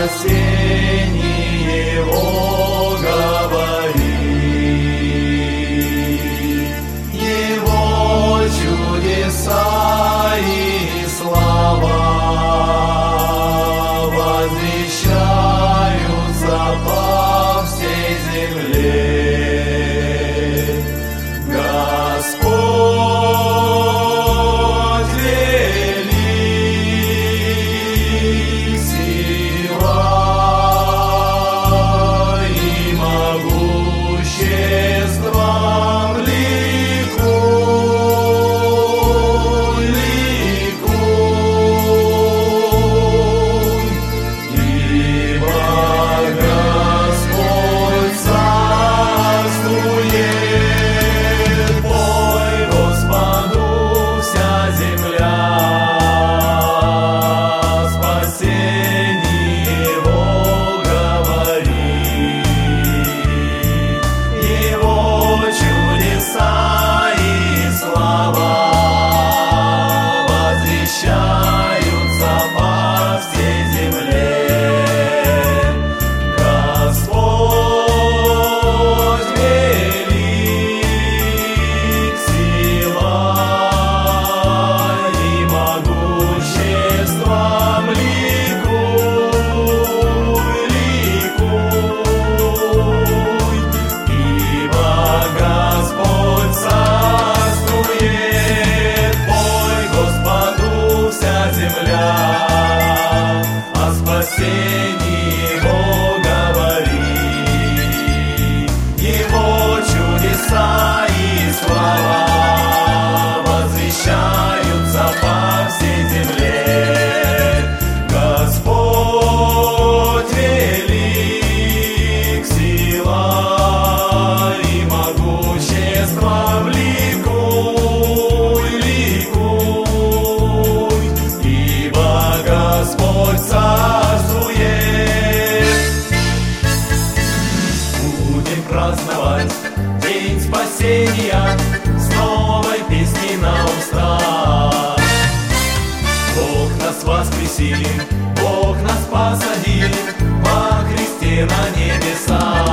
спасении Его говорит. Его чудеса и слава возвещаются по всей земле. Господь велик, сила и могуществом ликуй, ликуй, ибо Господь царствует. Пой Господу вся земля, спасение Его говорит. Его чудеса и слава возвещаются по всей земле. Господь велик, сила и могуществом ликуй, ликуй, ибо Господь царствует. Пой Господу вся земля, о спасении Его говорит. Его чудеса и слава возвещаются по всей земле. Господь велик, сила и могуществом ликуй, ликуй, ибо Господь царствует. Будем праздновать день спасения с новой песней на устах. Бог нас воскресил, Бог нас посадил во Христе на небесах.